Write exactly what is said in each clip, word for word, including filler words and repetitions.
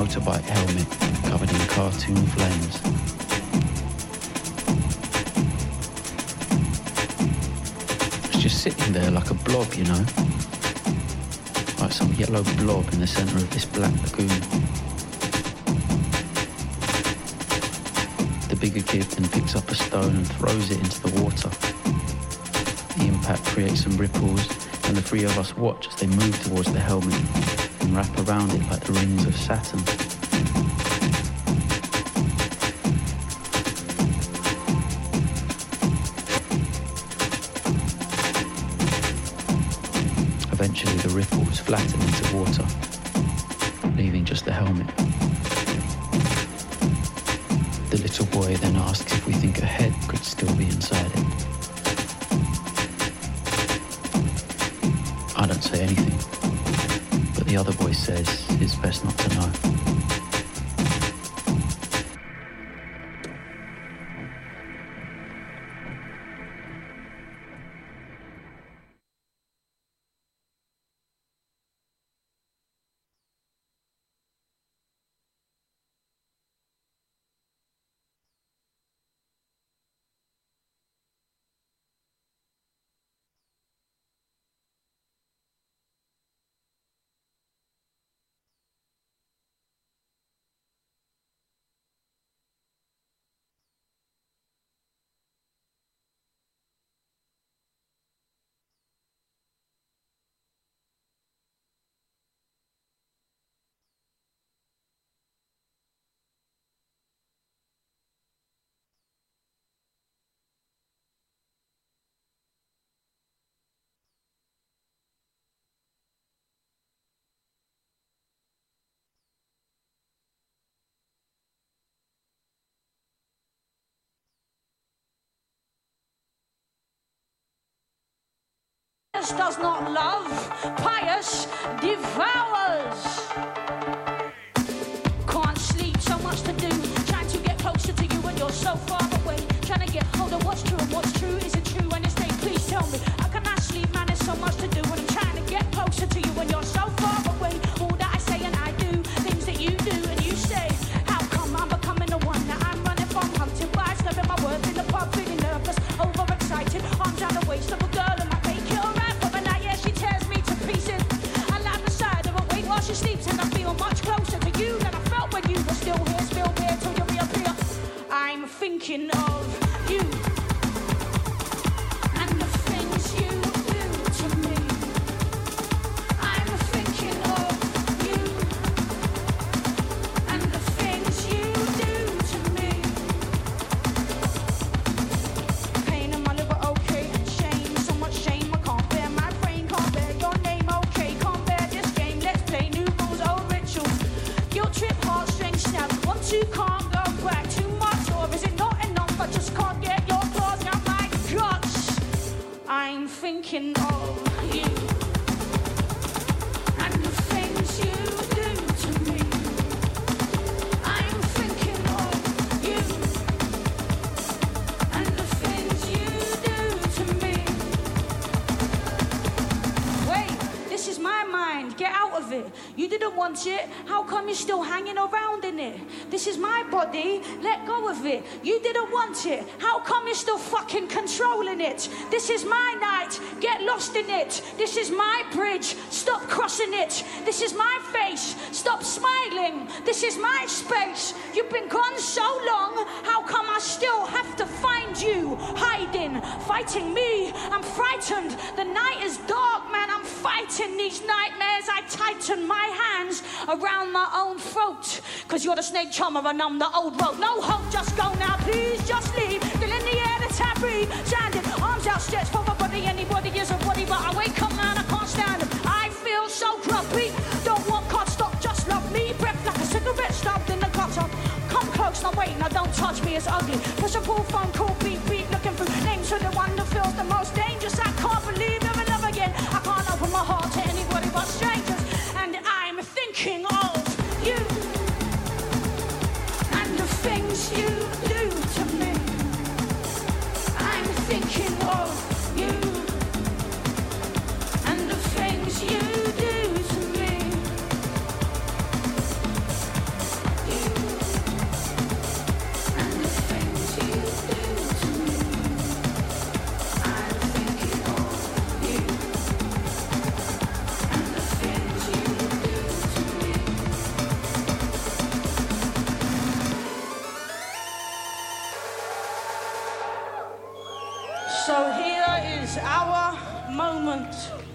motorbike helmet covered in cartoon flames. It's just sitting there like a blob, you know? Like some yellow blob in the centre of this black lagoon. The bigger kid then picks up a stone and throws it into the water. The impact creates some ripples, and the three of us watch as they move towards the helmet and wrap around it like the rings of Saturn. Eventually the ripples flatten into water, leaving just the helmet. The little boy then asks if we think a head could still be inside it. I don't say anything, but the other boy says it's best not to know. Does not love, pious devours. Can't sleep, so much to do. Trying to get closer to you when you're so far away. Trying to get hold of what's true and what's true isn't true. And it's day, please tell me, how can I sleep, man? There's so much to do. And I'm trying to get closer to you when you're so far away. All that I say and I do, things that you do and you say. How come I'm becoming the one that I'm running from? Hunted by stuffing my words in the pub, feeling nervous, overexcited, arms down the waist of a girl and my fake kill right. She tears me to pieces. I lie beside her awake while she sleeps, and I feel much closer to you than I felt when you were still here, still here till you reappear. I'm thinking of you and the things you do to me. I'm thinking of you and the things you do to me. Pain in my liver, okay, and shame, so much shame I can't bear. My brain can't bear your name, okay, can't bear this game. Let's play new rules, old rituals. Guilt trip, heartstrings snap. One, two, can't go back. Too much, or is it not enough? I just can't get your claws out my guts. I'm thinking of you and the things you do to me. I'm thinking of you and the things you do to me. Wait, this is my mind. Get out of it. You didn't want it. How come you're still hanging around in it? This is my body. Let go of it. You didn't want it. How come you're still fucking controlling it? This is my night. Get lost in it. This is my bridge. Stop crossing it. This is my face. Stop smiling. This is my space. You've been gone so long. How come I still have to find you? Hiding, fighting me. I'm frightened. The night is dark, man. I'm fighting these nightmares. I tighten my hands around my own throat. Cause you're the snake charmer and I'm the old road. No hope, just go now, please, just leave. Feel in the air that I breathe. Standing, arms outstretched for my body. Anybody is a body, but I wake up, man, I can't stand them. I feel so grumpy. Don't want, can't stop, just love me. Breath like a cigarette stuffed in the gutter. Come close, now wait, now don't touch me, it's ugly. Push a pull phone, call, beat, beat. Looking through names for the one that feels the most dangerous. I can't believe never, never again. I can't open my heart to anybody but strangers. And I'm thinking of you and the things you do to me. I'm thinking of you and the things you do to me. So here is our moment.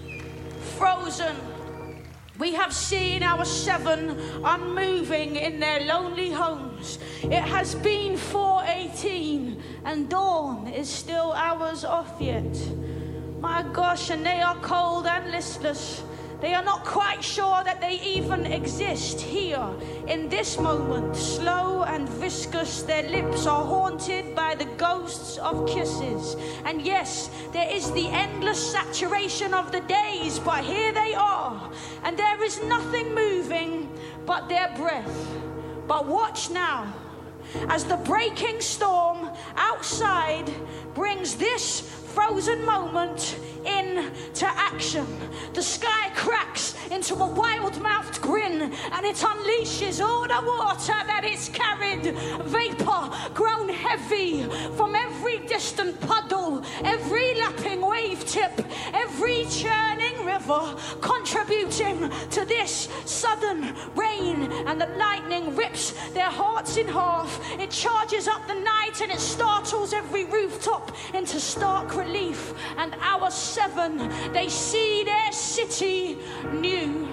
Frozen. We have seen our seven unmoving in their lonely homes. It has been four eighteen and dawn is still hours off yet. My gosh, and they are cold and listless. They are not quite sure that they even exist here in this moment. Slow and viscous, their lips are haunted by the ghosts of kisses. And yes, there is the endless saturation of the days, but here they are. And there is nothing moving but their breath. But watch now, as the breaking storm outside brings this frozen moment into action. The sky cracks into a wild-mouthed grin, and it unleashes all the water that it's carried. Vapor grown heavy from every distant puddle, every lapping wave tip, every churning river, contributing to this sudden rain. And the lightning rips their hearts in half. It charges up the night and it startles every rooftop into stark relief. And our seven, they see their city new.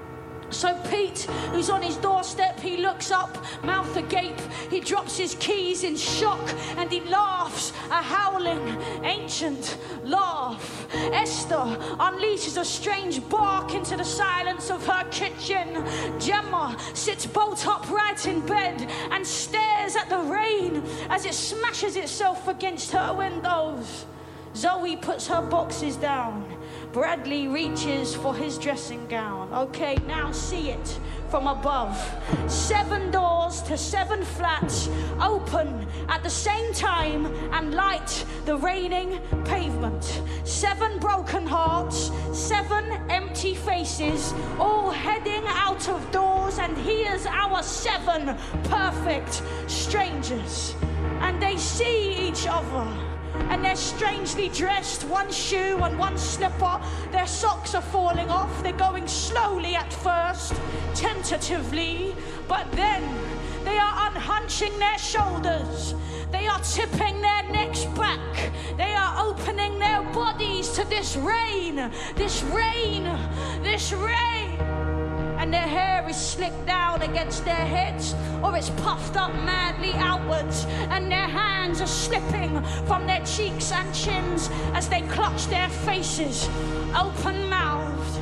So Pete, who's on his doorstep, he looks up, mouth agape. He drops his keys in shock and he laughs, a howling, ancient laugh. Esther unleashes a strange bark into the silence of her kitchen. Gemma sits bolt upright in bed and stares at the rain as it smashes itself against her windows. Zoe puts her boxes down. Bradley reaches for his dressing gown. Okay, now see it from above. Seven doors to seven flats open at the same time and light the raining pavement. Seven broken hearts, seven empty faces, all heading out of doors, and here's our seven perfect strangers. And they see each other. And they're strangely dressed, one shoe and one slipper. Their socks are falling off. They're going slowly at first, tentatively, but then they are unhunching their shoulders. They are tipping their necks back. They are opening their bodies to this rain, this rain, this rain. And their hair is slicked down against their heads, or it's puffed up madly outwards, and their hands are slipping from their cheeks and chins as they clutch their faces, open-mouthed.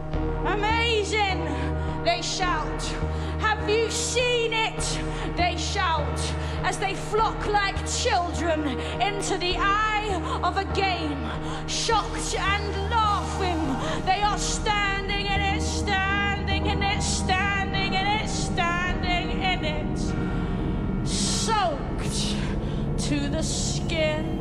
Amazing, they shout. Have you seen it? They shout as they flock like children into the eye of a game. Shocked and laughing, they are standing in it, standing in it, standing in it, standing in it, soaked to the skin.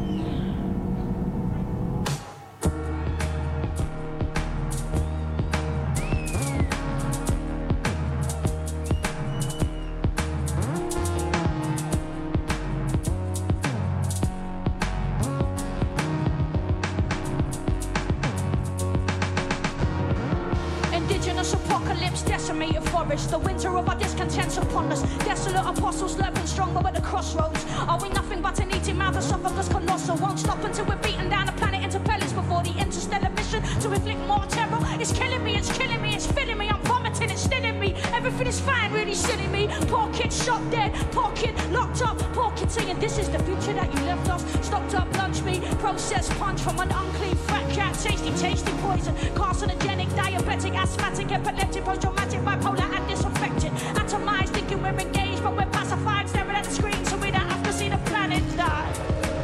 Decimated forest, the winter of our discontents upon us. Desolate apostles lurking stronger at the crossroads. Are we nothing but an eating mouth of esophagus colossal? Won't stop until we're beaten down the planet into pellets before the interstellar mission to inflict more terror. It's killing me, it's killing me, it's filling me, I'm vomiting, it's stilling me. Everything is fine, really silly me. Poor kid shot dead, poor kid locked up, poor kid saying this is the future that you left us. Stopped up lunch meat, processed punch from an unclean fat cat. Tasty, tasty poison, carcinogenic, diabetic, asthmatic, epileptic, post-traumatic, bipolar and disaffected. Atomized, thinking we're engaged, but we're pacified, staring at the screen so we don't have to see the planet die.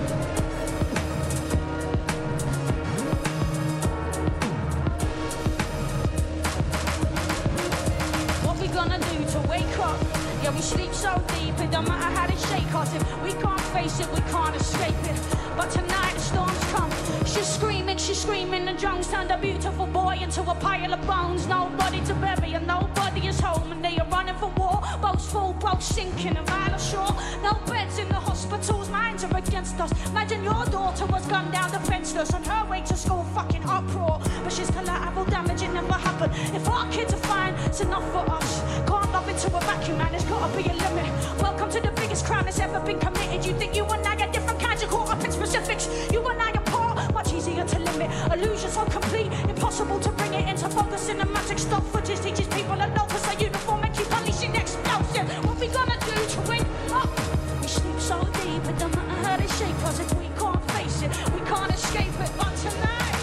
What we gonna do to wake up? Yeah, we sleep so deep, it don't matter how they shake us. If we can't face it, we can't escape it. But tonight the storms come. She's screaming, she's screaming. The drums turned a beautiful boy into a pile of bones. Nobody to bury and nobody is home. And they are running for war. Boats full, boats sinking a mile ashore. No beds in the hospitals, minds are against us. Imagine your daughter was gunned down defenseless on her way to school, fucking uproar. But she's collateral damage, it never happened. If our kids are fine, it's enough for us. Can't love into a vacuum, man, there's gotta be a limit. Welcome to the biggest crime that's ever been committed. You think you and I are different kinds, you're caught up in specifics. You and I are poor so complete, impossible to bring it into focus. Cinematic stock footage teaches people to notice a uniform and keep unleashing explosive. What we gonna do to wake up? We sleep so deep, it don't matter how they shape us. If we can't face it, we can't escape it. But tonight,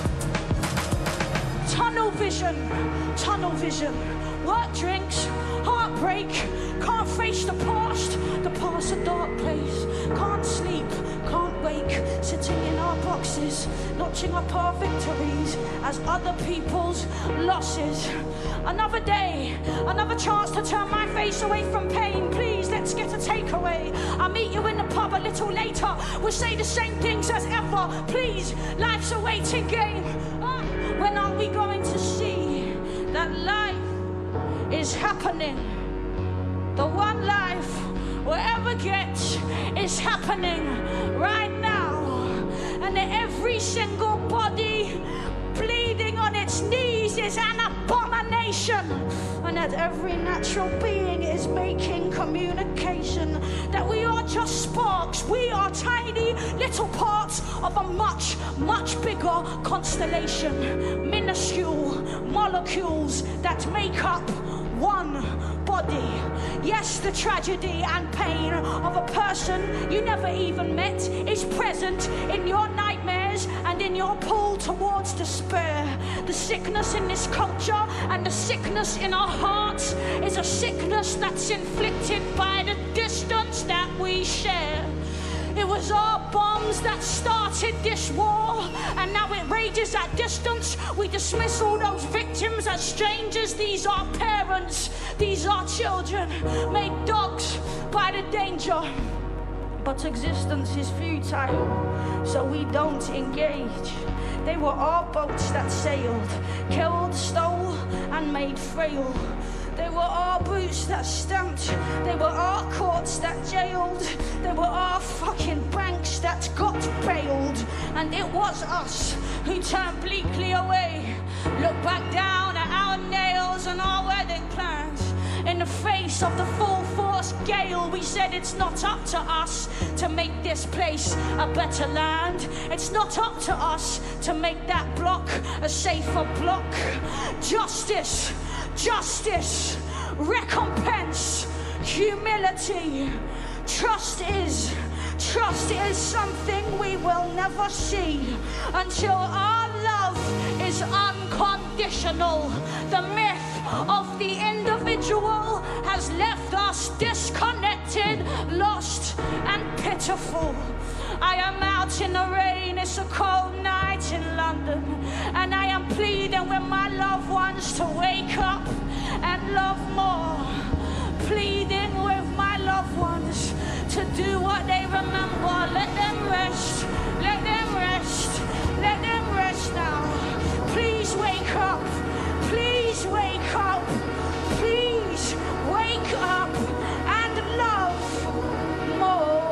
tunnel vision, tunnel vision. Work drinks, heartbreak, can't face the past. The past a dark place, can't sleep, can't wake. Sitting in our boxes, notching up our victories as other people's losses. Another day, another chance to turn my face away from pain. Please, let's get a takeaway. I'll meet you in the pub a little later. We'll say the same things as ever. Please, life's a waiting game. Uh, when are we going to see that life is happening? The one life we'll ever get is happening right now. And every single body bleeding on its knees is an abomination. And that every natural being is making communication. That we are just sparks, we are tiny little parts of a much, much bigger constellation. Minuscule molecules that make up one body. Yes, the tragedy and pain of a person you never even met is present in your nightmares and in your pull towards despair. The sickness in this culture and the sickness in our hearts is a sickness that's inflicted by the distance that we share. It was our bombs that started this war, and now it rages at distance. We dismiss all those victims as strangers. These are parents, these are children, made dogs by the danger. But existence is futile, so we don't engage. They were our boats that sailed, killed, stole, and made frail. They were our boots that stamped. They were our courts that jailed. They were our fucking banks that got bailed. And it was us who turned bleakly away. Look back down at our nails and our wedding plans. In the face of the full force gale, we said it's not up to us to make this place a better land. It's not up to us to make that block a safer block. Justice, justice, recompense, humility. Trust is, trust is something we will never see until our love is unconditional. The myth of the individual has left us disconnected, lost and pitiful. I am out in the rain, it's a cold night in London, and I am pleading with my loved ones to wake up and love more. Pleading with my loved ones to do what they remember. Let them rest, let them rest, let them rest now. Please wake up, please wake up, please wake up and love more.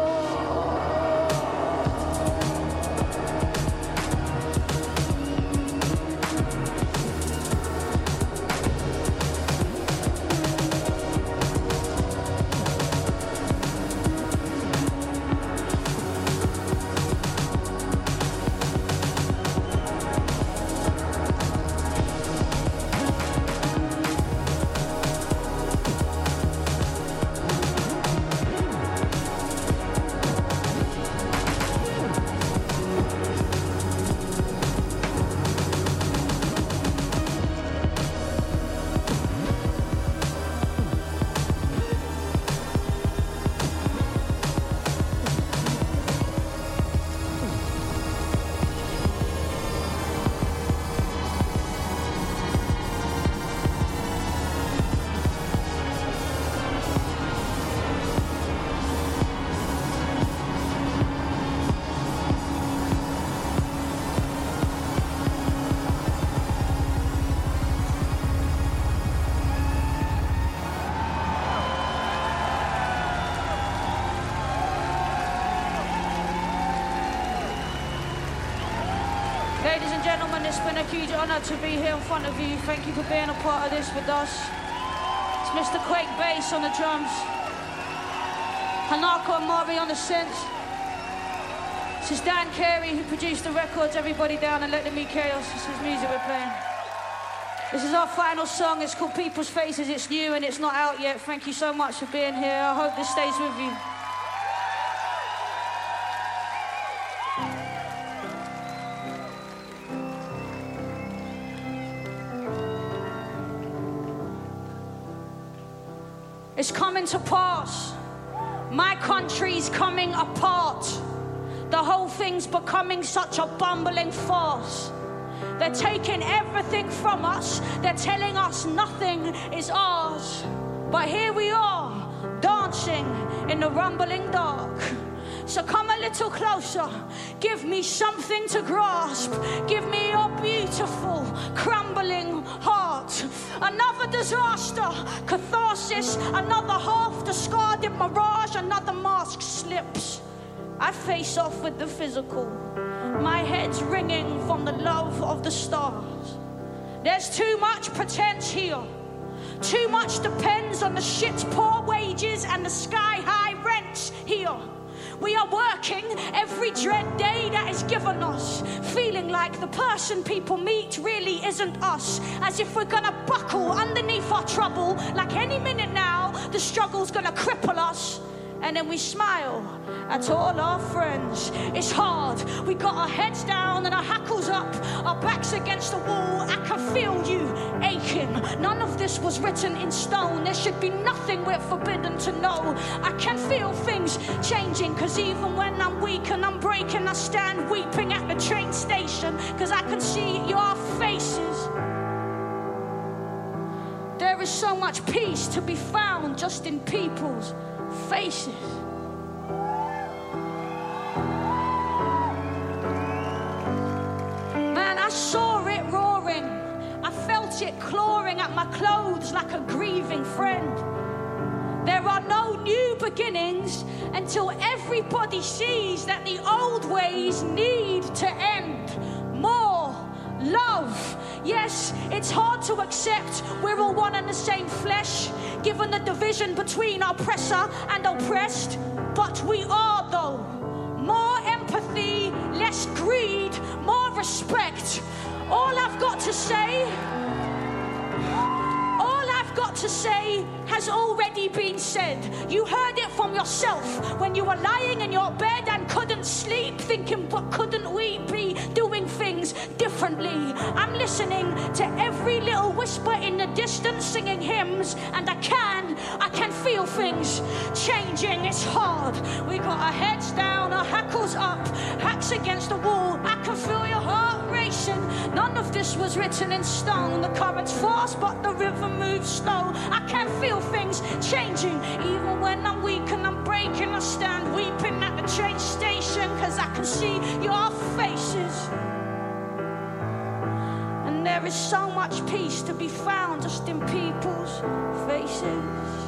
It's been a huge honour to be here in front of you. Thank you for being a part of this with us. It's Mister Quake Bass on the drums, Hanako and Mari on the synths. This This is Dan Carey, who produced the records. Everybody down and let them meet chaos. This is music we're playing. This is our final song. It's called People's Faces. It's new and it's not out yet. Thank you so much for being here. I hope this stays with you. It's coming to pass. My country's coming apart. The whole thing's becoming such a bumbling farce. They're taking everything from us. They're telling us nothing is ours. But here we are, dancing in the rumbling dark. So come a little closer. Give me something to grasp. Give me your beautiful, crumbling heart. Another disaster, catharsis. Another half-discarded mirage. Another mask slips. I face off with the physical. My head's ringing from the love of the stars. There's too much pretense here. Too much depends on the shit's poor wages and the sky-high rents here. We are working every dread day that is given us, feeling like the person people meet really isn't us, as if we're gonna buckle underneath our trouble, like any minute now the struggle's gonna cripple us. And then we smile at all our friends. It's hard, we got our heads down and our hackles up, our backs against the wall. I can feel you aching. None of this was written in stone. There should be nothing we're forbidden to know. I can feel things changing, cause even when I'm weak and I'm breaking, I stand weeping at the train station, cause I can see your faces. There is so much peace to be found just in people's faces. Man, I saw it roaring. I felt it clawing at my clothes like a grieving friend. There are no new beginnings until everybody sees that the old ways need to end. More love. Yes, it's hard to accept we're all one and the same flesh, given the division between oppressor and oppressed. But we are, though. More empathy, less greed, more respect. All I've got to say, all I've got to say has already been said. You heard it from yourself when you were lying in your bed and couldn't sleep, thinking, what couldn't we be doing things differently? I'm listening to every little whisper in the distance, singing hymns, and I can, I can feel things changing. It's hard. We got our heads down, our hackles up, hacks against the wall. I can feel your heart racing. None of this was written in stone. The current's fast, but the river moves slow. I can feel things changing. Even when I'm weak and I'm breaking, I stand weeping at the train station, cause I can see your faces. And there is so much peace to be found just in people's faces.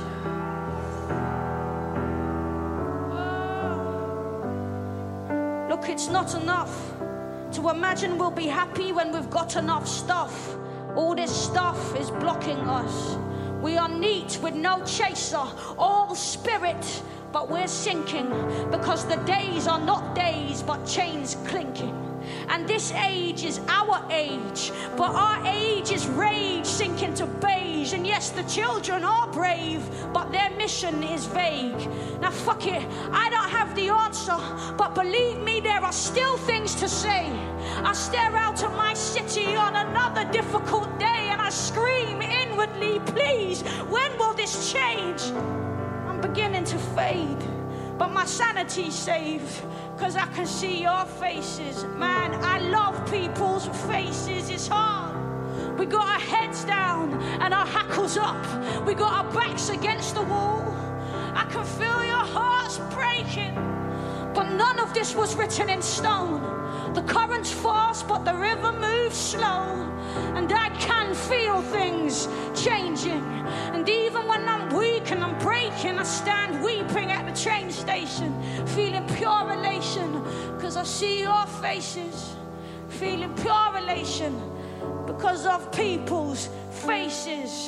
Oh. Look, it's not enough to imagine we'll be happy when we've got enough stuff. All this stuff is blocking us. We are neat with no chaser, all spirit, but we're sinking because the days are not days, but chains clinking. And this age is our age, but our age is rage sinking to beige. And yes, the children are brave, but their mission is vague. Now fuck it, I don't have the answer, but believe me, there are still things to say. I stare out at my city on another difficult day and I scream inwardly, please, when will this change? I'm beginning to fade, but my sanity's saved, cause I can see your faces. Man, I love people's faces. It's hard. We got our heads down and our hackles up. We got our backs against the wall. I can feel your hearts breaking, but none of this was written in stone. The current's fast, but the river moves slow. And I can feel things changing. And even when I'm weak and I'm breaking, I stand weeping at the train station, feeling pure elation, cause I see your faces. Feeling pure elation because of people's faces.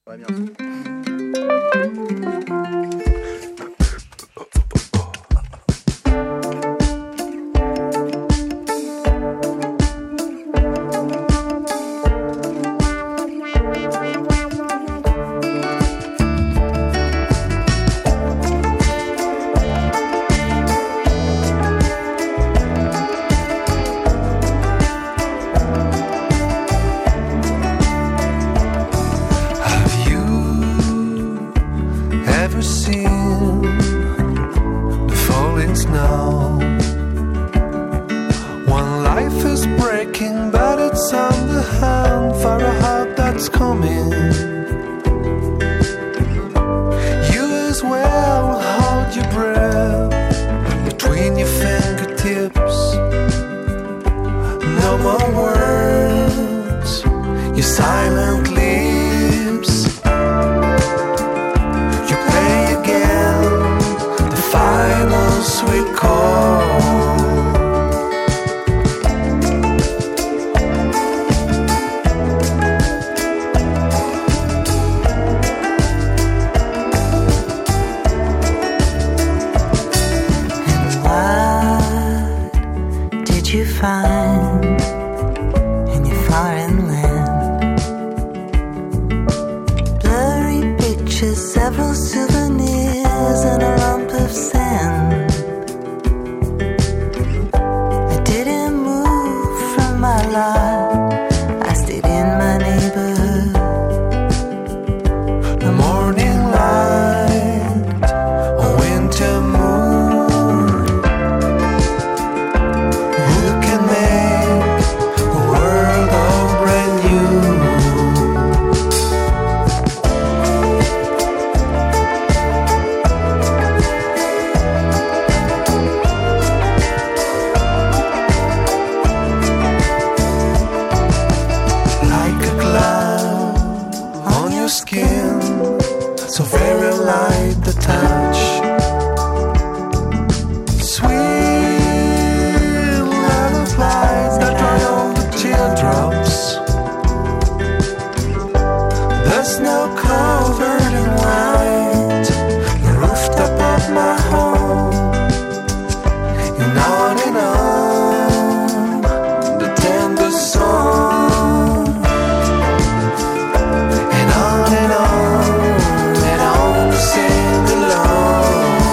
And on and on, and on to sing along.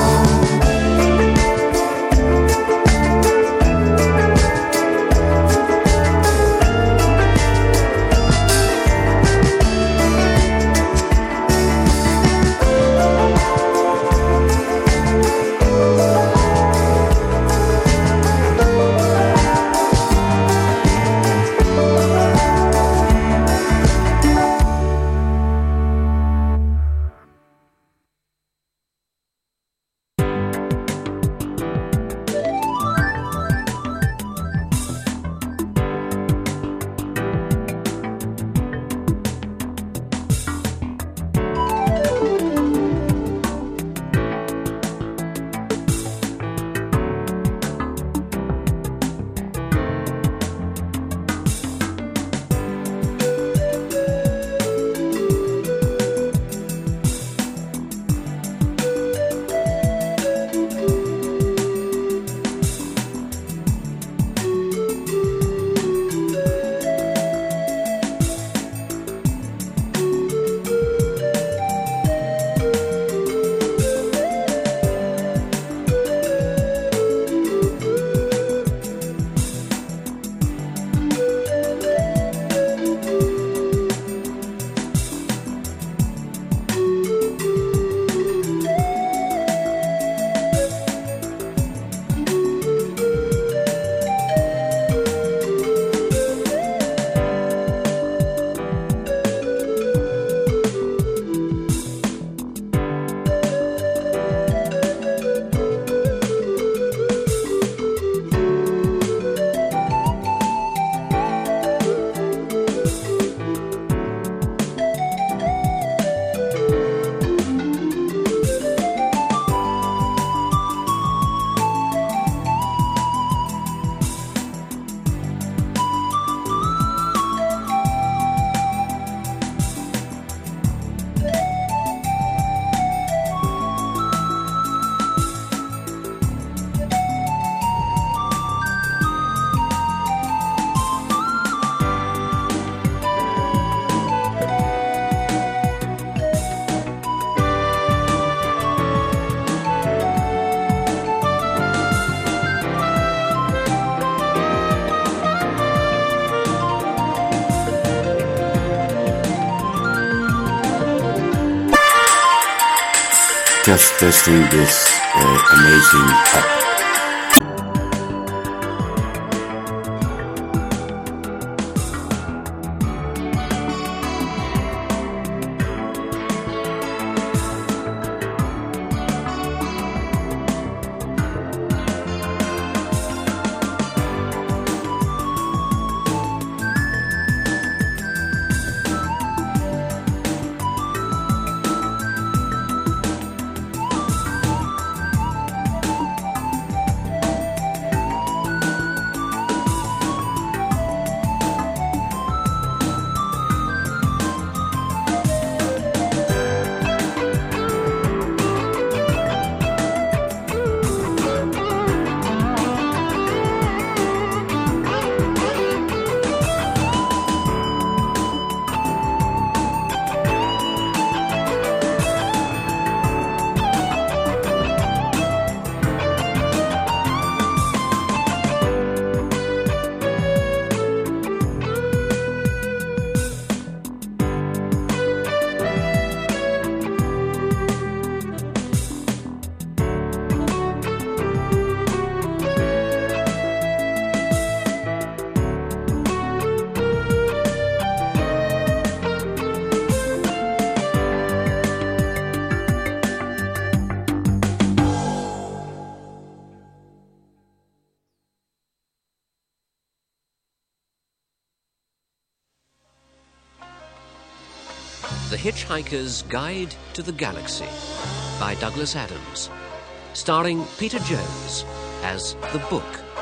Just testing this uh, amazing app. The Hitchhiker's Guide to the Galaxy by Douglas Adams, starring Peter Jones as the Book.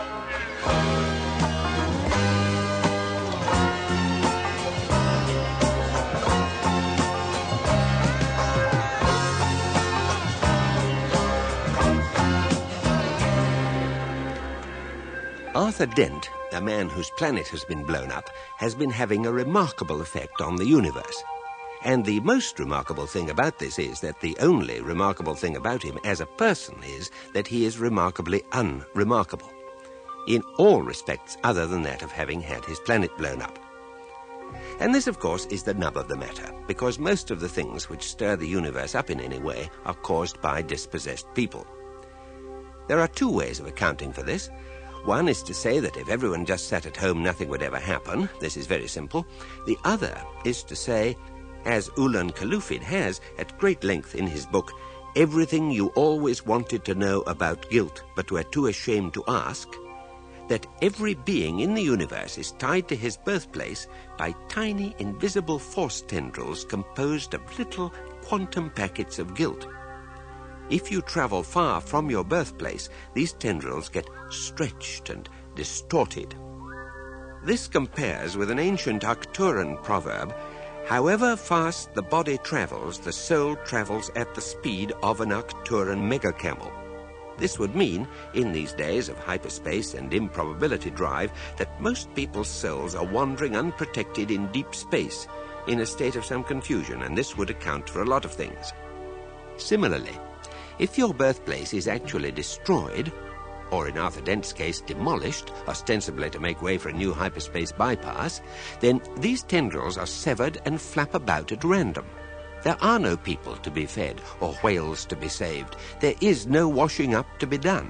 Arthur Dent, a man whose planet has been blown up, has been having a remarkable effect on the universe. And the most remarkable thing about this is that the only remarkable thing about him as a person is that he is remarkably unremarkable, in all respects other than that of having had his planet blown up. And this, of course, is the nub of the matter, because most of the things which stir the universe up in any way are caused by dispossessed people. There are two ways of accounting for this. One is to say that if everyone just sat at home, nothing would ever happen. This is very simple. The other is to say, as Ulan Kalufid has, at great length in his book, Everything You Always Wanted to Know About Guilt But Were Too Ashamed to Ask, that every being in the universe is tied to his birthplace by tiny invisible force tendrils composed of little quantum packets of guilt. If you travel far from your birthplace, these tendrils get stretched and distorted. This compares with an ancient Arcturan proverb, however fast the body travels, the soul travels at the speed of an Arcturan megacamel. This would mean, in these days of hyperspace and improbability drive, that most people's souls are wandering unprotected in deep space, in a state of some confusion, and this would account for a lot of things. Similarly, if your birthplace is actually destroyed, or in Arthur Dent's case, demolished, ostensibly to make way for a new hyperspace bypass, then these tendrils are severed and flap about at random. There are no people to be fed or whales to be saved. There is no washing up to be done.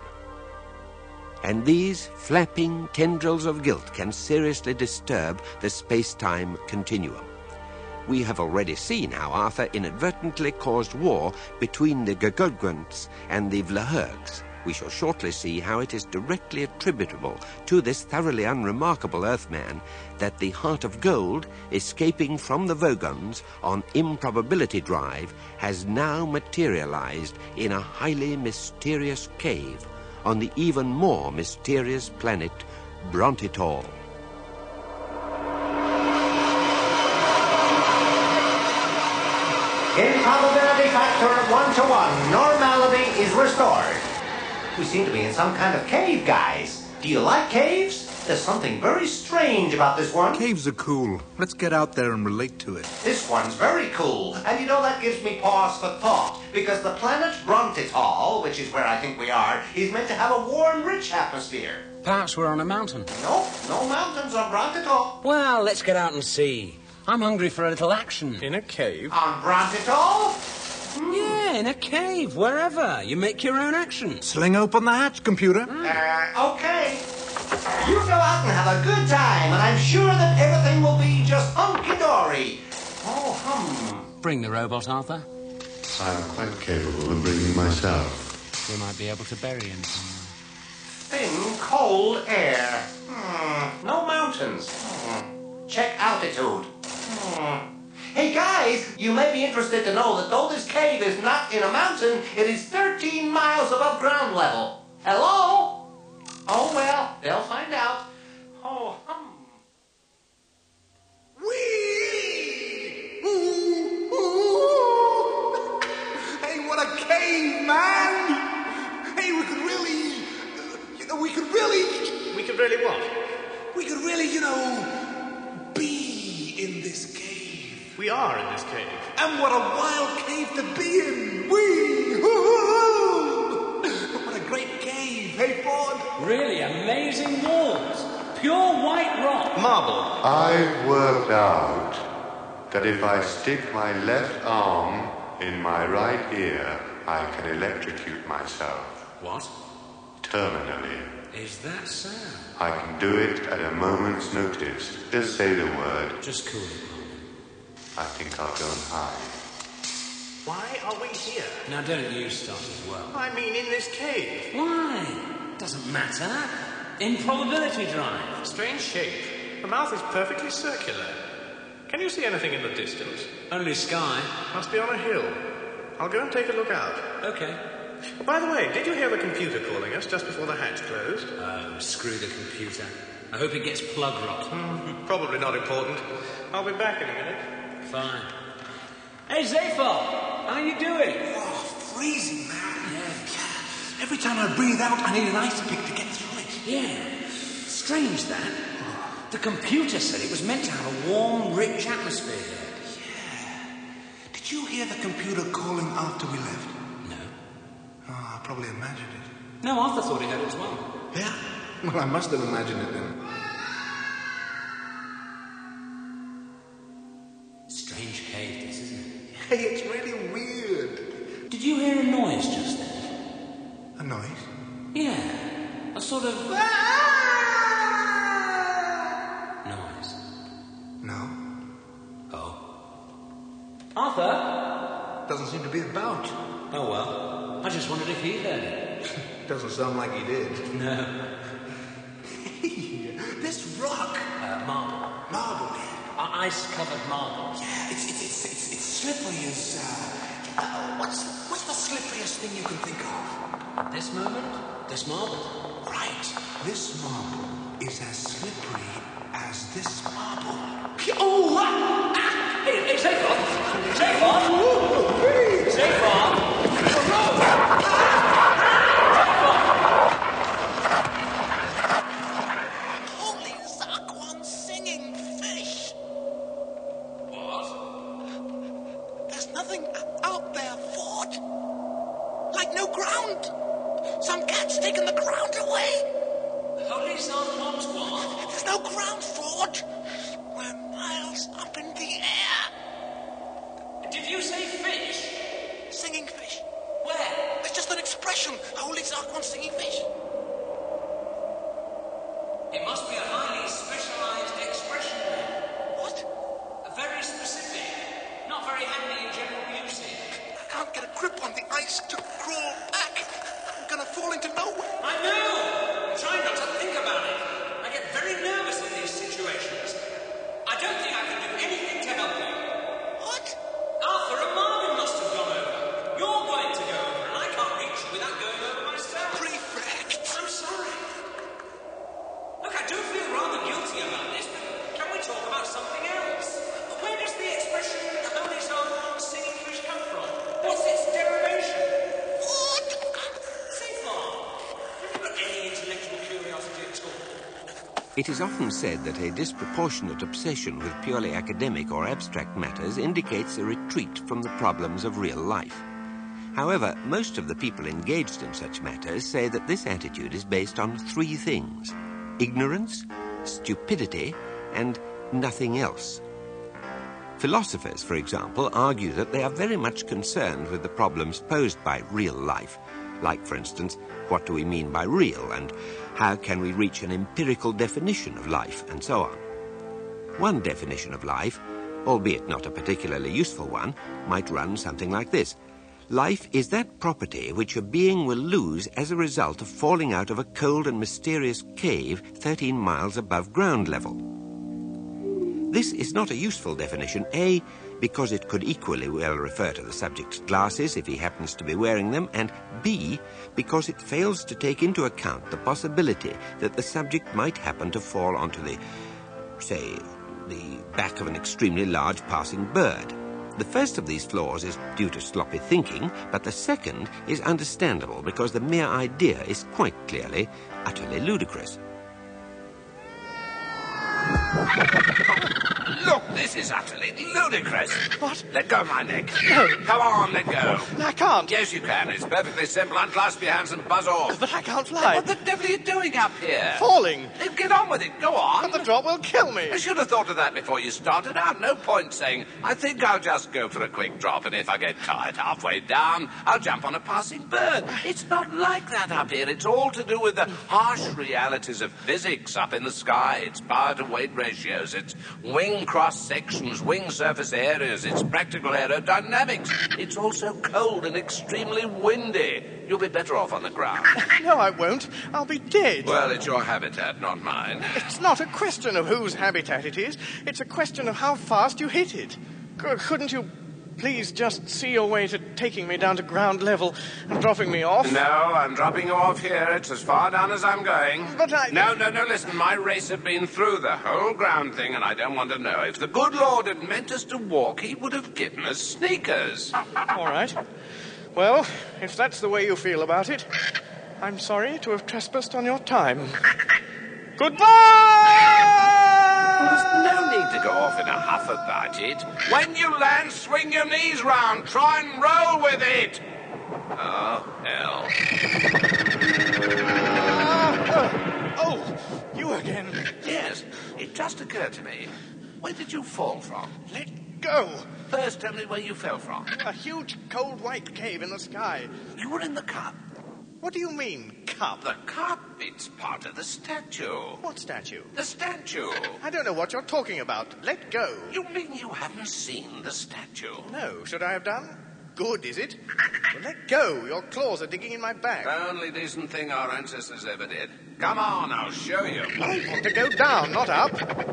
And these flapping tendrils of guilt can seriously disturb the space-time continuum. We have already seen how Arthur inadvertently caused war between the Gagogwants and the Vlahergs. We shall shortly see how it is directly attributable to this thoroughly unremarkable Earthman that the Heart of Gold, escaping from the Vogons on improbability drive, has now materialized in a highly mysterious cave on the even more mysterious planet Brontital. Improbability factor one to one. Normality is restored. We seem to be in some kind of cave, guys. Do you like caves? There's something very strange about this one. Caves are cool. Let's get out there and relate to it. This one's very cool. And you know, that gives me pause for thought. Because the planet Brontital, which is where I think we are, is meant to have a warm, rich atmosphere. Perhaps we're on a mountain. Nope, no mountains on Brontital. Well, let's get out and see. I'm hungry for a little action. In a cave? On Brontital? Yeah, Yeah, in a cave, wherever. You make your own actions. Sling open the hatch, computer. Uh, okay. You go out and have a good time, and I'm sure that everything will be just hunky-dory. Oh, hum. Bring the robot, Arthur. I'm quite capable of bringing myself. We might be able to bury him somewhere. Thin, cold air. Hmm. No mountains. Hmm. Check altitude. Hmm. Hey, guys, you may be interested to know that though this cave is not in a mountain, it is thirteen miles above ground level. Hello? Oh, well, they'll find out. Oh, hum. Whee! Ooh, ooh. Hey, what a cave, man! Hey, we could really... You know, we could really... We could really what? We could really, you know, be in this cave. We are in this cave. And what a wild cave to be in! Whee! Hoo-hoo! What a great cave, hey, Ford? Really amazing walls. Pure white rock. Marble. I've worked out that if I stick my left arm in my right ear, I can electrocute myself. What? Terminally. Is that so? I can do it at a moment's notice. Just say the word. Just cool it. I think I'll go and hide. Why are we here? Now don't you start as well. I mean, in this cave. Why? Doesn't matter. Improbability drive. Strange shape. The mouth is perfectly circular. Can you see anything in the distance? Only sky. Must be on a hill. I'll go and take a look out. Okay. By the way, did you hear the computer calling us just before the hatch closed? Oh, screw the computer. I hope it gets plug rot. Hmm, probably not important. I'll be back in a minute. Fine. Hey, Zaphar! How you doing? Oh, freezing, man. Yeah. Every time I breathe out, I need an ice pick to get through it. Yeah. Strange, that. The computer said it was meant to have a warm, rich atmosphere here. Yeah. Did you hear the computer calling after we left? No. Oh, I probably imagined it. No, Arthur thought he heard it as well. Yeah? Well, I must have imagined it then. Strange cave, this, isn't it? Hey, it's really weird. Did you hear a noise just then? A noise? Yeah. A sort of... noise. No. Oh. Arthur? Doesn't seem to be about. Oh, well. I just wondered if he heard it. Doesn't sound like he did. No. Hey, this rock. Uh, marble. Marble, yeah. Uh, ice-covered marble. Yeah, it's, it's, it's, it's, it's slippery as, uh, uh, what's, what's the slipperiest thing you can think of? At this moment, this marble. Right. This marble is as slippery as this marble. Oh! Ah, ah. Hey, hey, Zaphar! Zaphar! Zaphar! Holy Zarquan singing fish! What? There's nothing out there, Ford. Like no ground. Some cat's taken the ground away. Holy Zarquan's what? There's no ground, Ford. We're miles up in the air. Did you say fish? Singing fish. Where? It's just an expression. Holy Zarquan singing fish. It must be a highly specialized expression then. What? A very specific, not very handy in general use here. I can't get a grip on the ice to crawl back. I'm gonna fall into nowhere. I know! Try not to think about it. I get very nervous in these situations. I don't think I can do anything to help you. What? Arthur and Marvin must have gone over. You're going to go over, and I can't reach you without going over myself. Prefect. I'm sorry. Look, I do feel rather guilty about this, but can we talk about something else? Where does the expression "Holy Zarquan singing fish" come from? What's its derivation? What? Zaphar, have you got any intellectual curiosity at all? It is often said that a disproportionate obsession with purely academic or abstract matters indicates a retreat from the problems of real life. However, most of the people engaged in such matters say that this attitude is based on three things: ignorance, stupidity, and nothing else. Philosophers, for example, argue that they are very much concerned with the problems posed by real life. Like, for instance, what do we mean by real, and how can we reach an empirical definition of life, and so on. One definition of life, albeit not a particularly useful one, might run something like this. Life is that property which a being will lose as a result of falling out of a cold and mysterious cave thirteen miles above ground level. This is not a useful definition, A, because it could equally well refer to the subject's glasses if he happens to be wearing them, and B, because it fails to take into account the possibility that the subject might happen to fall onto the, say, the back of an extremely large passing bird. The first of these flaws is due to sloppy thinking, but the second is understandable because the mere idea is quite clearly utterly ludicrous. Look, this is utterly ludicrous. What? Let go of my neck. No. Come on, let go. I can't. Yes, you can. It's perfectly simple. Unclasp your hands and buzz off. But I can't fly. What the devil are you doing up here? Falling. Then get on with it. Go on. But the drop will kill me. I should have thought of that before you started out. No point saying, I think I'll just go for a quick drop, and if I get tired halfway down, I'll jump on a passing bird. It's not like that up here. It's all to do with the harsh realities of physics up in the sky. It's power-to-weight ratios. It's wing cross-sections, wing surface areas. It's practical aerodynamics. It's also cold and extremely windy. You'll be better off on the ground. No, I won't. I'll be dead. Well, it's your habitat, not mine. It's not a question of whose habitat it is. It's a question of how fast you hit it. C- couldn't you please just see your way to taking me down to ground level and dropping me off? No, I'm dropping you off here. It's as far down as I'm going. But I... No, no, no, listen. My race had been through the whole ground thing, and I don't want to know. If the good Lord had meant us to walk, he would have given us sneakers. All right. Well, if that's the way you feel about it, I'm sorry to have trespassed on your time. Goodbye! Well, there's no need to go off in a huff about it. When you land, swing your knees round. Try and roll with it. Oh, hell. Uh, oh, you again. Yes, it just occurred to me. Where did you fall from? Let go. First, tell me where you fell from. A huge, cold, white cave in the sky. You were in the cup. What do you mean, cup? The cup, it's part of the statue. What statue? The statue. I don't know what you're talking about. Let go. You mean you haven't seen the statue? No, should I have done? Good, is it? Well, let go. Your claws are digging in my back. The only decent thing our ancestors ever did. Come on, I'll show you. I want to go down, not up.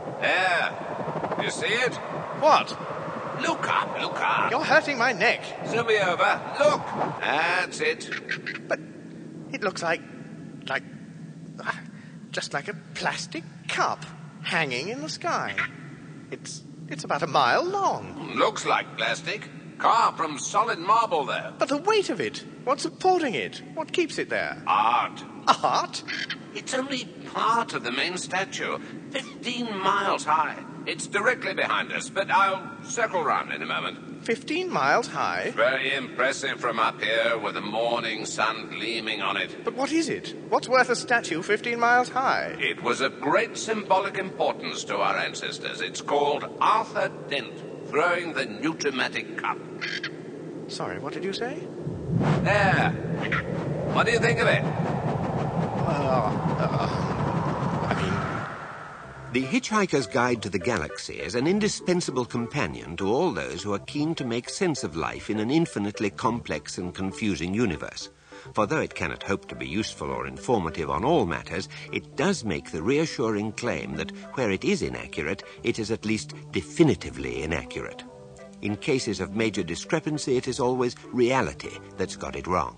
There. You see it? What? Look up, look up. You're hurting my neck. Zoom me over. Look. That's it. But it looks like... like... Uh, just like a plastic cup hanging in the sky. It's... it's about a mile long. Looks like plastic. Carved from solid marble, though. But the weight of it. What's supporting it? What keeps it there? Art. Art? It's only part of the main statue. Fifteen miles high. It's directly behind us, but I'll circle round in a moment. Fifteen miles high? Very impressive from up here with the morning sun gleaming on it. But what is it? What's worth a statue fifteen miles high? It was of great symbolic importance to our ancestors. It's called Arthur Dent, throwing the Numismatic Cup. Sorry, what did you say? There. What do you think of it? Uh, uh, I mean... The Hitchhiker's Guide to the Galaxy is an indispensable companion to all those who are keen to make sense of life in an infinitely complex and confusing universe. For though it cannot hope to be useful or informative on all matters, it does make the reassuring claim that where it is inaccurate, it is at least definitively inaccurate. In cases of major discrepancy, it is always reality that's got it wrong.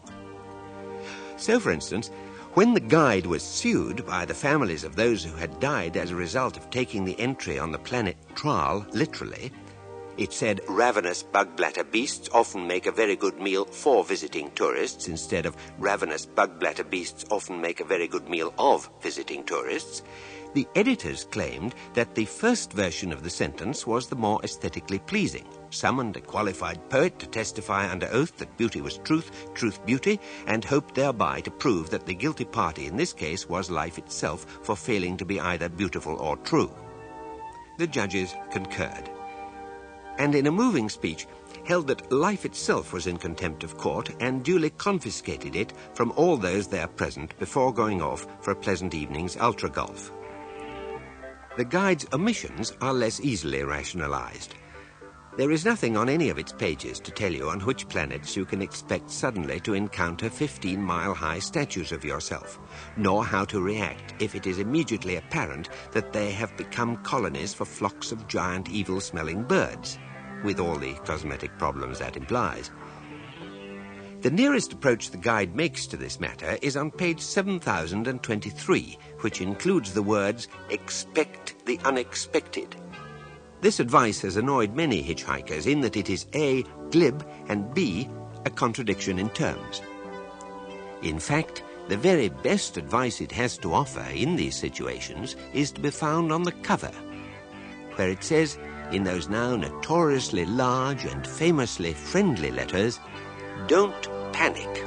So, for instance, when the guide was sued by the families of those who had died as a result of taking the entry on the planet Traal literally, it said ravenous bug-bladder beasts often make a very good meal for visiting tourists instead of ravenous bug-bladder beasts often make a very good meal of visiting tourists. The editors claimed that the first version of the sentence was the more aesthetically pleasing, summoned a qualified poet to testify under oath that beauty was truth, truth beauty, and hoped thereby to prove that the guilty party in this case was life itself for failing to be either beautiful or true. The judges concurred. and in a moving speech held that life itself was in contempt of court and duly confiscated it from all those there present before going off for a pleasant evening's ultra-golf. The guide's omissions are less easily rationalized. There is nothing on any of its pages to tell you on which planets you can expect suddenly to encounter fifteen-mile-high statues of yourself, nor how to react if it is immediately apparent that they have become colonies for flocks of giant evil-smelling birds, with all the cosmetic problems that implies. The nearest approach the guide makes to this matter is on page seven thousand twenty-three, which includes the words, "Expect the unexpected." This advice has annoyed many hitchhikers in that it is A, glib, and B, a contradiction in terms. In fact, the very best advice it has to offer in these situations is to be found on the cover, where it says, in those now notoriously large and famously friendly letters, "Don't panic."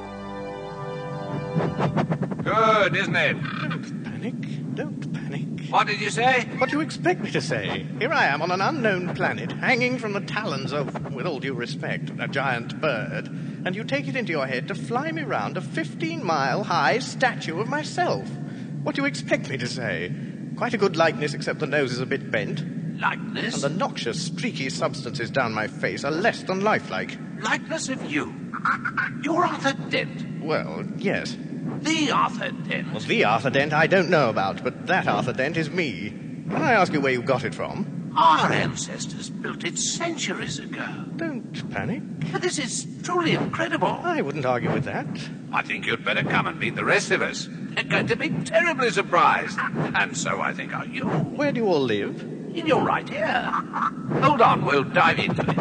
Good, isn't it? Don't panic. Don't panic. What did you say? What do you expect me to say? Here I am on an unknown planet, hanging from the talons of, with all due respect, a giant bird, and you take it into your head to fly me round a fifteen-mile-high statue of myself. What do you expect me to say? Quite a good likeness, except the nose is a bit bent. Likeness? And the noxious, streaky substances down my face are less than lifelike. Likeness of you? You're Arthur Dent. Well, yes. The Arthur Dent. Well, the Arthur Dent I don't know about, but that Arthur Dent is me. Can I ask you where you got it from? Our ancestors built it centuries ago. Don't panic. But this is truly incredible. I wouldn't argue with that. I think you'd better come and meet the rest of us. They're going to be terribly surprised. And so I think are you. Where do you all live? In your right ear. Hold on, we'll dive into it.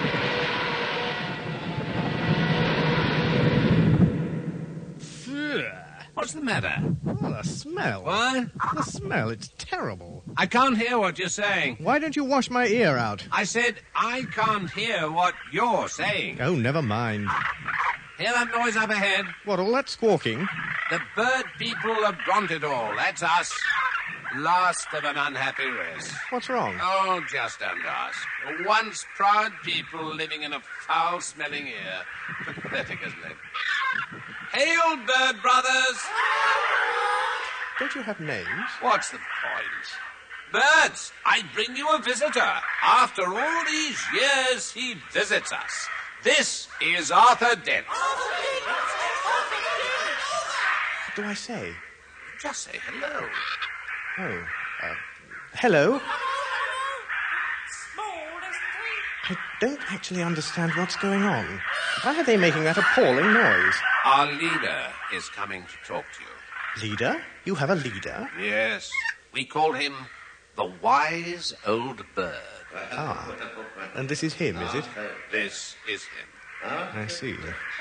What's the matter? Oh, the smell. What? The smell, it's terrible. I can't hear what you're saying. Why don't you wash my ear out? I said I can't hear what you're saying. Oh, never mind. Hear that noise up ahead? What, all that squawking? The bird people have gone it all. That's us. Last of an unhappy race. What's wrong? Oh, just don't ask. Once proud people living in a foul-smelling ear. Pathetic, isn't it? Hail, bird brothers! Don't you have names? What's the point? Birds, I bring you a visitor. After all these years, he visits us. This is Arthur Dent. What do I say? Just say hello. Oh, uh, hello? I don't actually understand what's going on. Why are they making that appalling noise? Our leader is coming to talk to you. Leader? You have a leader? Yes. We call him the Wise Old Bird. Ah. And this is him, is it? This is him. I see.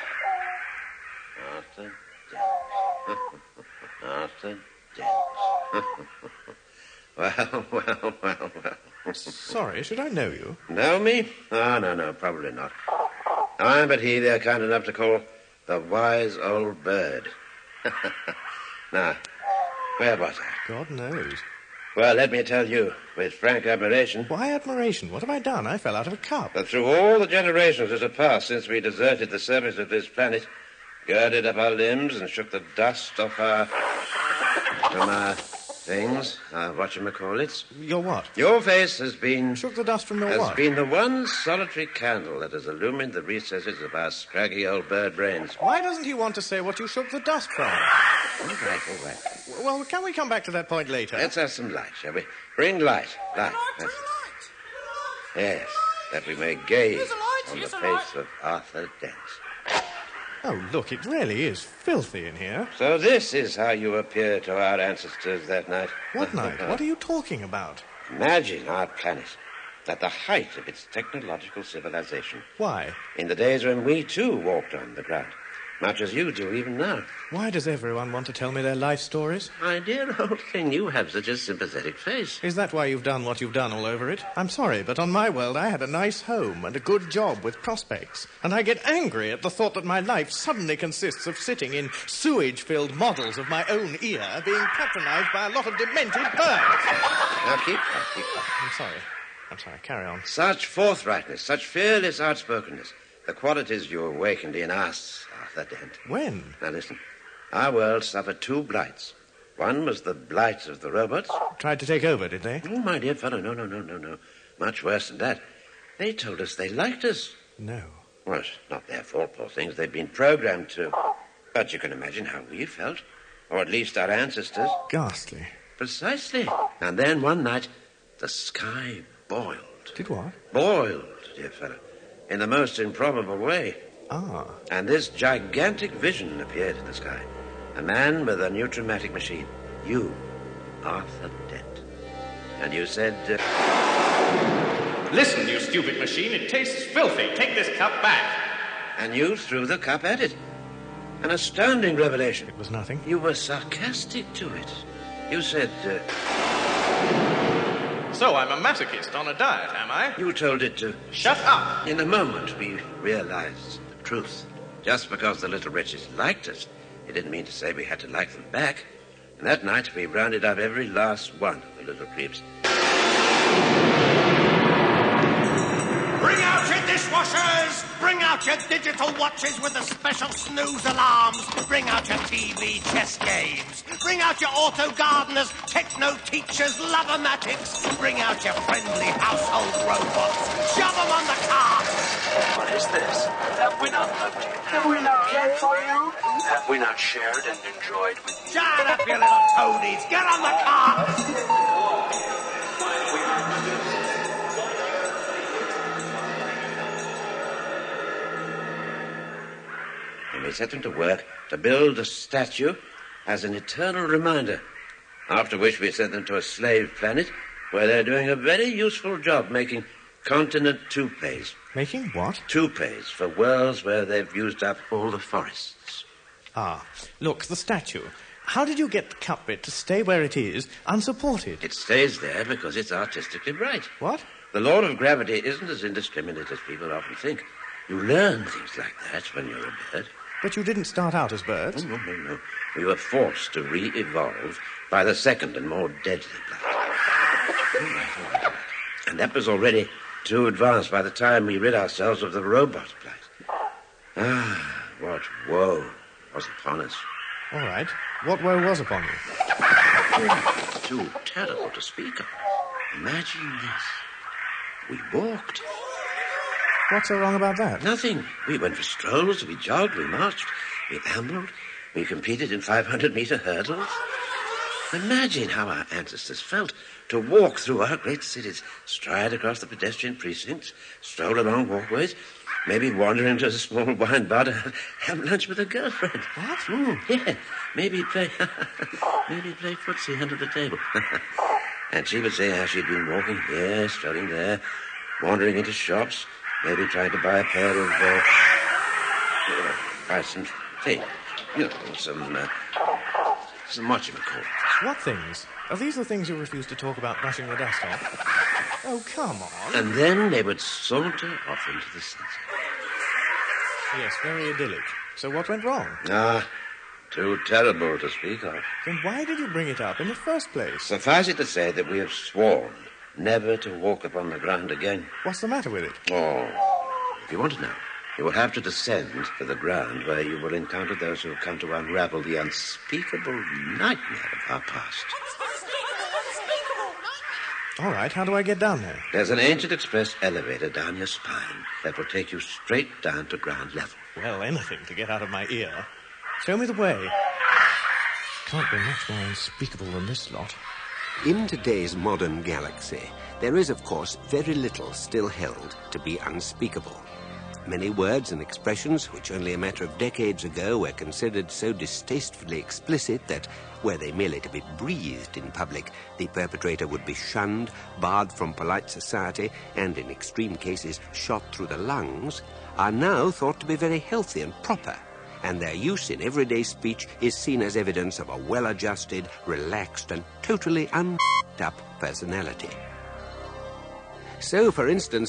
Arthur Dent. Arthur Dent. Well, well, well, well. Sorry, should I know you? Know me? Oh, no, no, probably not. I but he they're kind enough to call the Wise Old Bird. Now, where was I? God knows. Well, let me tell you, with frank admiration... Why admiration? What have I done? I fell out of a cup. That through all the generations that have passed since we deserted the surface of this planet, girded up our limbs and shook the dust off our... from our things, our whatchamacallits. Your what? Your face has been... Shook the dust from your has what? been the one solitary candle that has illumined the recesses of our scraggy old bird brains. Why doesn't he want to say what you shook the dust from? All right, all right. Well, can we come back to that point later? Let's have some light, shall we? Bring light. Light. That's it. Yes, that we may gaze on the face of Arthur Dent. Oh, look, it really is filthy in here. So this is how you appeared to our ancestors that night. What night? What are you talking about? Imagine our planet at the height of its technological civilization. Why? In the days when we, too, walked on the ground. Much as you do even now. Why does everyone want to tell me their life stories? My dear old thing, you have such a sympathetic face. Is that why you've done what you've done all over it? I'm sorry, but on my world I had a nice home and a good job with prospects. And I get angry at the thought that my life suddenly consists of sitting in sewage-filled models of my own ear being patronized by a lot of demented birds. Now keep quiet, keep quiet. I'm sorry. I'm sorry, carry on. Such forthrightness, such fearless outspokenness. The qualities you awakened in us, Arthur Dent. When? Now listen. Our world suffered two blights. One was the blight of the robots. Tried to take over, did they? Oh, my dear fellow, no, no, no, no, no. Much worse than that. They told us they liked us. No. Well, it's not their fault, poor things. They've been programmed to. But you can imagine how we felt. Or at least our ancestors. Ghastly. Precisely. And then one night, the sky boiled. Did what? Boiled, dear fellow. In the most improbable way. Ah. And this gigantic vision appeared in the sky. A man with a new traumatic machine. You, Arthur Dent. And you said... Uh... Listen, you stupid machine, it tastes filthy. Take this cup back. And you threw the cup at it. An astounding revelation. It was nothing. You were sarcastic to it. You said... Uh... So I'm a masochist on a diet, am I? You told it to... Shut up! In a moment, we realized the truth. Just because the little wretches liked us, it didn't mean to say we had to like them back. And that night, we rounded up every last one of the little creeps. Bring out your dishwashers! Bring out your digital watches with the special snooze alarms! Bring out your T V chess games! Bring out your auto gardeners, techno teachers, love-o-matics! Bring out your friendly household robots! Shove them on the cart! What is this? Have we not loved you? Have we not cared for you? Have we not shared and enjoyed with you? Shut up, you little toadies! Get on the cart! And we set them to work to build a statue as an eternal reminder. After which we sent them to a slave planet where they're doing a very useful job making continent toupees. Making what? Toupees for worlds where they've used up all the forests. Ah, look, the statue. How did you get the cup bit to stay where it is, unsupported? It stays there because it's artistically right. What? The law of gravity isn't as indiscriminate as people often think. You learn things like that when you're a bird. But you didn't start out as birds. Oh, no, no, no. We were forced to re-evolve by the second and more deadly blight. All right, all right, all right. And that was already too advanced by the time we rid ourselves of the robot blight. Ah, what woe was upon us. All right. What woe was upon you? Too terrible to speak of. Imagine this. We walked. What's so wrong about that? Nothing. We went for strolls, we jogged, we marched, we ambled, we competed in five hundred meter hurdles. Imagine how our ancestors felt to walk through our great cities, stride across the pedestrian precincts, stroll along walkways, maybe wander into a small wine bar to have, have lunch with a girlfriend. What? Mm, yeah. Maybe play, maybe play footsie under the table. And she would say how she'd been walking here, strolling there, wandering into shops, maybe trying to buy a pair of, uh, uh buy some things. You know, some, uh, some what you would call it. What things? Are these the things you refuse to talk about brushing the dust off? Oh, come on. And then they would saunter off into the sunset. Yes, very idyllic. So what went wrong? Ah, too terrible to speak of. Then why did you bring it up in the first place? Suffice it to say that we have sworn never to walk upon the ground again. What's the matter with it? Oh, if you want to know, you will have to descend to the ground where you will encounter those who have come to unravel the unspeakable nightmare of our past. All right, how do I get down there? There's an ancient express elevator down your spine that will take you straight down to ground level. Well, anything to get out of my ear. Show me the way. Can't be much more unspeakable than this lot. In today's modern galaxy, there is, of course, very little still held to be unspeakable. Many words and expressions which only a matter of decades ago were considered so distastefully explicit that, were they merely to be breathed in public, the perpetrator would be shunned, barred from polite society, and in extreme cases shot through the lungs, are now thought to be very healthy and proper, and their use in everyday speech is seen as evidence of a well-adjusted, relaxed, and totally un***ed up personality. So, for instance,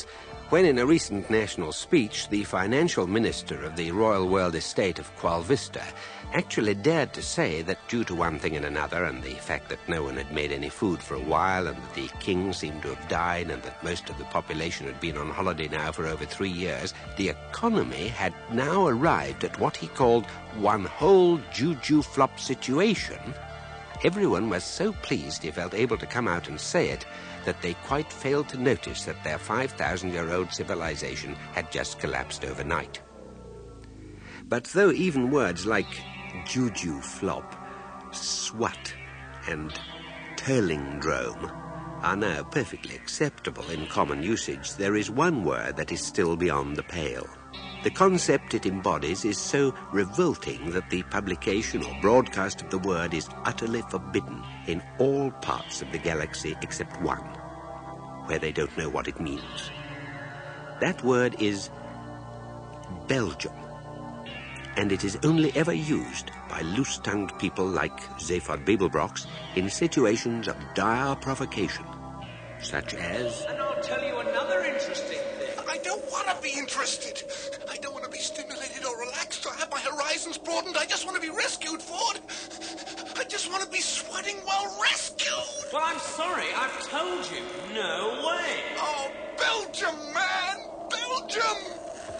when in a recent national speech, the financial minister of the Royal World Estate of Qual Vista actually dared to say that due to one thing and another, and the fact that no one had made any food for a while, and that the king seemed to have died, and that most of the population had been on holiday now for over three years, the economy had now arrived at what he called one whole juju flop situation. Everyone was so pleased he felt able to come out and say it that they quite failed to notice that their five thousand year old civilization had just collapsed overnight. But though even words like juju flop, swat, and turlingdrome are now perfectly acceptable in common usage, there is one word that is still beyond the pale. The concept it embodies is so revolting that the publication or broadcast of the word is utterly forbidden in all parts of the galaxy except one, where they don't know what it means. That word is Belgium, and it is only ever used by loose-tongued people like Zaphod Beeblebrox in situations of dire provocation, such as... And I'll tell you another interesting thing. I don't want to be interested. I don't want to be stimulated or relaxed or have my horizons broadened. I just want to be rescued, Ford. I just want to be sweating while rescued. Well, I'm sorry. I've told you. No way. Oh, Belgium, man. Belgium.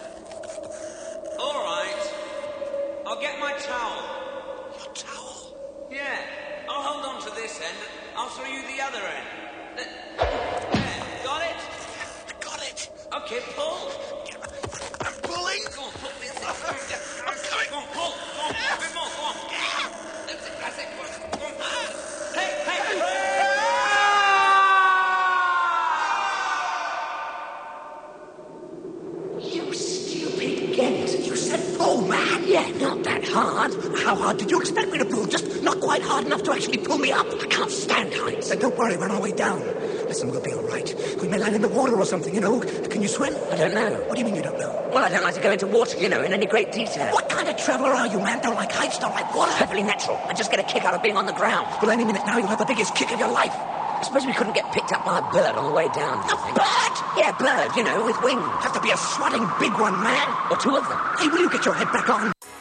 All right. I'll get my towel. Your towel? Yeah. I'll hold on to this end. I'll throw you the other end. There. Got it? I got it. Okay, pull. I'm pulling. Go on, pull this. I'm coming. Go on, pull. Go on. A bit more. Go on. That's it. That's it. Go on. Go on. Hey, hey, hey. You stupid Gent. You said pull, man. Yeah, not that hard. How hard did you expect me to pull? Just not quite hard enough to actually pull me up. I can't stand heights. Then don't worry, we're on our way down. Listen, we'll be all right. We may land in the water or something, you know. Can you swim? I don't know. What do you mean you don't know? Well, I don't like to go into water, you know, in any great detail. What kind of traveller are you, man? Don't like heights, don't like water? Perfectly natural. I just get a kick out of being on the ground. Well, any minute now you'll have the biggest kick of your life. I suppose we couldn't get picked up by a bird on the way down. A bird? Yeah, bird, you know, with wings. Have to be a swatting big one, man. Or two of them. Hey, will you get your head back on?